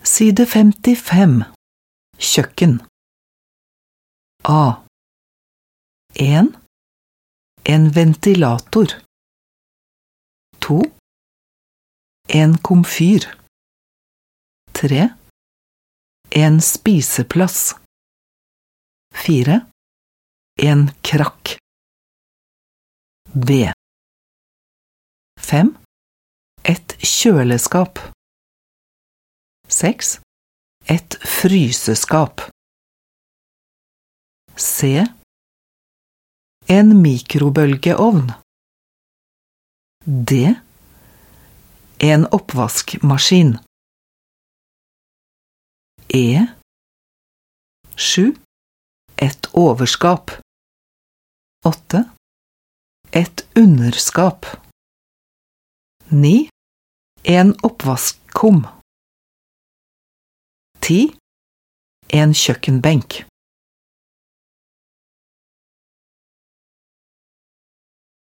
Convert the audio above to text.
Side 55. Kjøkken. A. 1. En ventilator. 2. En komfyr. 3. En spiseplass. 4. En krakk. B. 5. Et kjøleskap. 6. Et fryseskap. C. En mikrobølgeovn. D. En oppvaskmaskin. E. 7. Et overskap. 8. Et underskap. 9. En oppvaskkum. 10. En kjøkkenbenk.